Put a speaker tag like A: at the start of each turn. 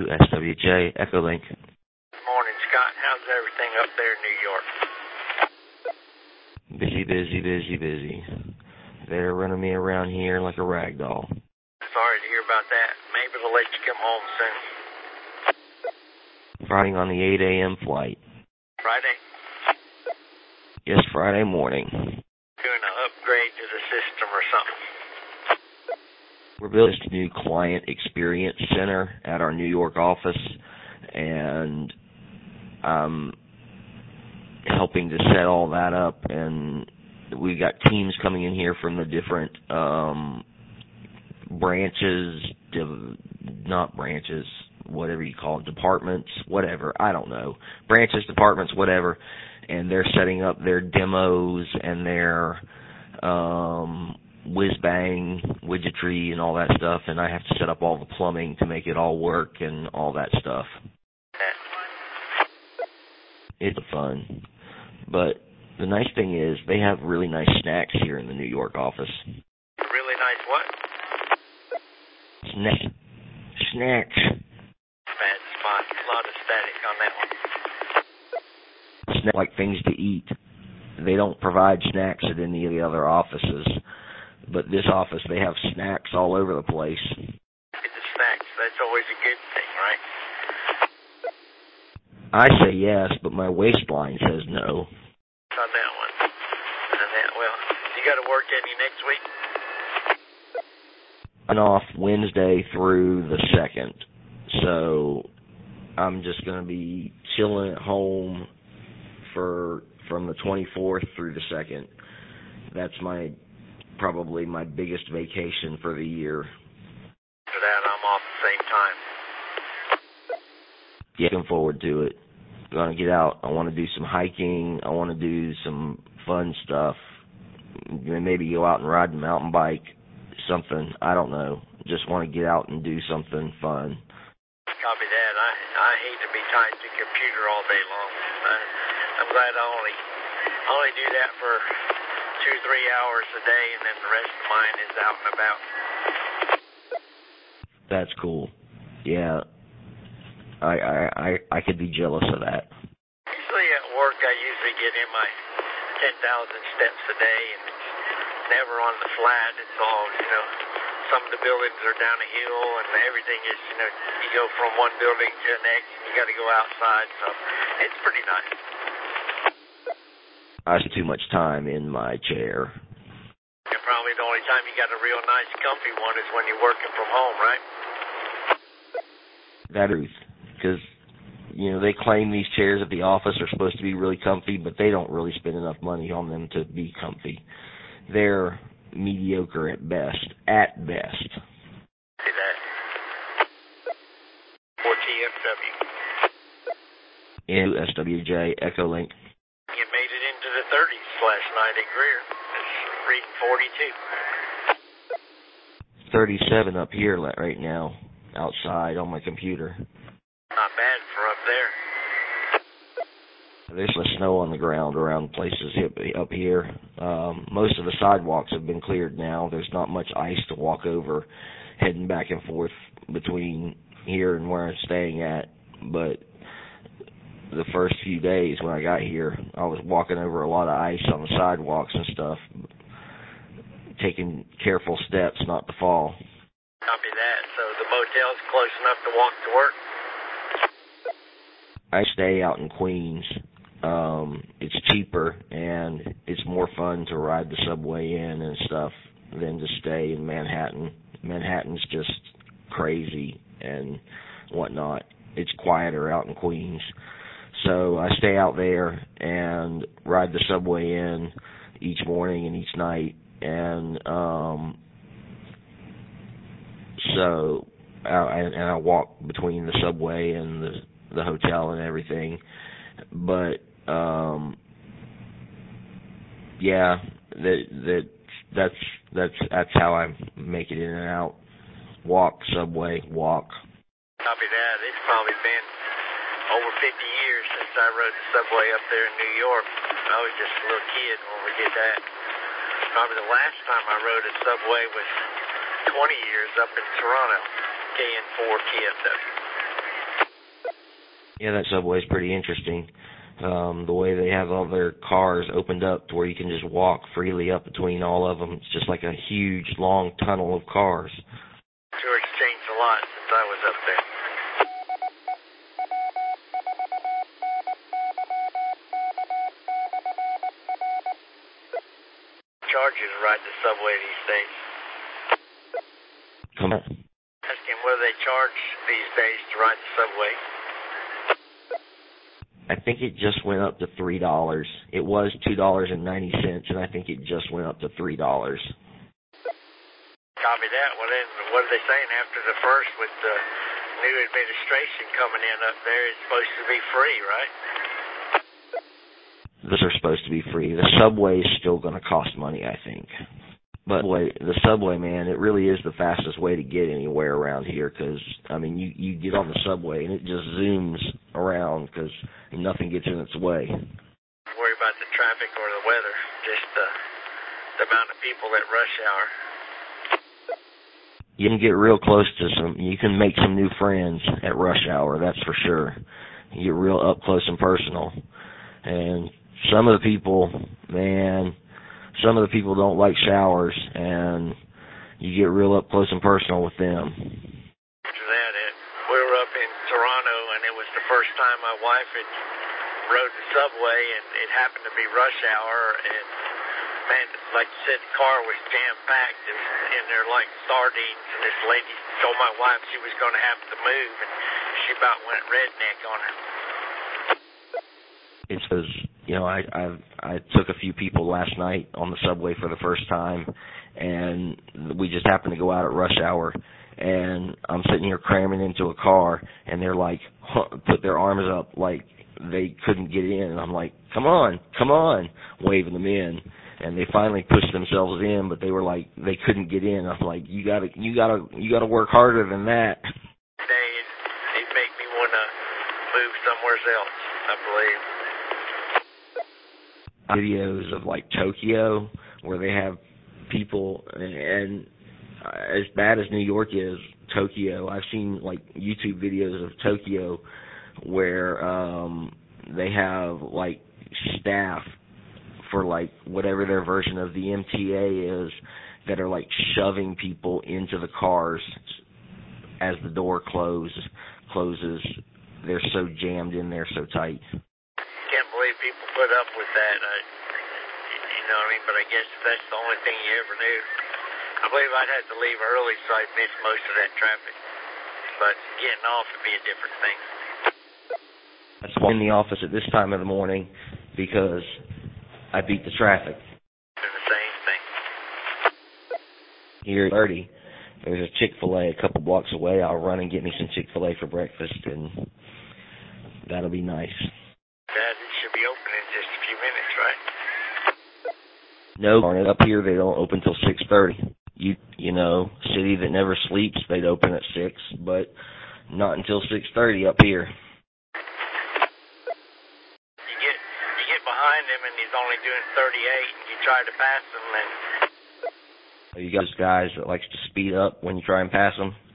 A: WSWJ Echolink.
B: Morning, Scott. How's everything up there in New York?
A: Busy, busy, busy, busy. They're running me around here like a rag doll.
B: Sorry to hear about that. Maybe they'll let you come home soon.
A: Friday on the 8 a.m. flight.
B: Friday?
A: Yes, Friday morning.
B: Doing an upgrade to the system or something.
A: We're building this new client experience center at our New York office, and I'm helping to set all that up, and we got teams coming in here from the different branches, not branches, whatever you call it, departments, whatever, I don't know, branches, departments, whatever, and they're setting up their demos and their whiz-bang widgetry and all that stuff, and I have to set up all the plumbing to make it all work and all that stuff. It's fun. But the nice thing is they have really nice snacks here in the New York office.
B: Really nice what?
A: Snacks.
B: Bad spot. A lot of static on that one.
A: Snacks like things to eat. They don't provide snacks at any of the other offices. But this office, they have snacks all over the place.
B: Get the snacks. That's always a good thing, right?
A: I say yes, but my waistline says no.
B: On that one. Well, you got to work any next week?
A: I'm off Wednesday through the 2nd. So I'm just going to be chilling at home from the 24th through the 2nd. That's probably my biggest vacation for the year.
B: For that, I'm off the same time.
A: Yeah, looking forward to it. Gonna get out. I want to do some hiking. I want to do some fun stuff. Maybe go out and ride the mountain bike. Something. I don't know. Just want to get out and do something fun.
B: Copy that. I hate to be tied to the computer all day long. I'm glad I only do that for 2-3 hours a day, and then the rest of mine is out and about.
A: That's cool. Yeah. I could be jealous of that.
B: Usually at work, I usually get in my 10,000 steps a day, and it's never on the flat. It's all, some of the buildings are down a hill, and everything is, you go from one building to the next, and you got to go outside, so it's pretty nice.
A: I spend too much time in my chair.
B: And probably the only time you got a real nice, comfy one is when you're working from home, right?
A: That is, because, they claim these chairs at the office are supposed to be really comfy, but they don't really spend enough money on them to be comfy. They're mediocre at best. At best.
B: See that? 4TFW.
A: SWJ Echolink.
B: You made it into the 30s last night at Greer. It's reading 42.
A: 37 up here right now, outside on my computer.
B: Not bad for up there.
A: There's some snow on the ground around places up here. Most of the sidewalks have been cleared now. There's not much ice to walk over heading back and forth between here and where I'm staying at. But the first few days when I got here, I was walking over a lot of ice on the sidewalks and stuff, taking careful steps not to fall.
B: Copy that. So the motel's close enough to walk to work?
A: I stay out in Queens. It's cheaper and it's more fun to ride the subway in and stuff than to stay in Manhattan. Manhattan's just crazy and whatnot. It's quieter out in Queens. So I stay out there and ride the subway in each morning and each night. And I walk between the subway and the hotel and everything. But yeah, that's how I make it in and out. Walk, subway, walk.
B: Copy that. It's probably been over 50 years since I rode the subway up there in New York. I was just a little kid when we did that. Probably the last time I rode a subway was 20 years up in Toronto, KN4 TFW.
A: Yeah, that subway's pretty interesting. The way they have all their cars opened up to where you can just walk freely up between all of them. It's just like a huge, long tunnel of cars.
B: Sure, it's changed a lot since I was up there. Charges to ride the subway these days.
A: Come on.
B: Asking what do they charge these days to ride the subway?
A: I think it just went up to $3. It was $2.90, and I think it just went up to $3.
B: Copy that. Well, then, what are they saying after the first with the new administration coming in up there? It's supposed to be free, right?
A: Those are supposed to be free. The subway is still going to cost money, I think. But the subway, man, it really is the fastest way to get anywhere around here because, I mean, you get on the subway and it just zooms around because nothing gets in its way.
B: Worry about the traffic or the weather, just the amount of people at rush hour.
A: You can get real close to you can make some new friends at rush hour, that's for sure. You get real up close and personal. And some of the people, man, some of the people don't like showers, and you get real up close and personal with them.
B: After that, we were up in Toronto, and it was the first time my wife had rode the subway, and it happened to be rush hour, and man, like you said, the car was jam-packed, and they're like sardines, and this lady told my wife she was going to have to move, and she about went redneck on her.
A: It's because, you know, I took a few people last night on the subway for the first time, and we just happened to go out at rush hour, and I'm sitting here cramming into a car, and they're like, put their arms up like they couldn't get in, and I'm like, come on, waving them in, and they finally pushed themselves in, but they were like, they couldn't get in. I'm like, you gotta work harder than that.
B: It'd make me want to move somewhere else, I believe.
A: Videos of like Tokyo where they have people, and as bad as New York is, Tokyo, I've seen like YouTube videos of Tokyo where they have like staff for like whatever their version of the MTA is that are like shoving people into the cars as the door closes. They're so jammed in there, so tight.
B: Can't believe people put up with that. You know what I mean? But I guess that's the only thing you ever knew. I believe I'd have to leave early so I'd miss most of that traffic. But getting off would be a different thing.
A: That's why I'm in the office at this time of the morning, because I beat the traffic.
B: Doing the same thing.
A: Here at 30, there's a Chick-fil-A a couple blocks away. I'll run and get me some Chick-fil-A for breakfast, and that'll be nice.
B: That should be open in just a few minutes, right?
A: No, up here they don't open till 6:30. You know, city that never sleeps, they'd open at 6, but not until 6:30 up here.
B: You get behind him and he's only doing 38, and you try to pass him, and
A: You got those guys that likes to speed up when you try and pass them?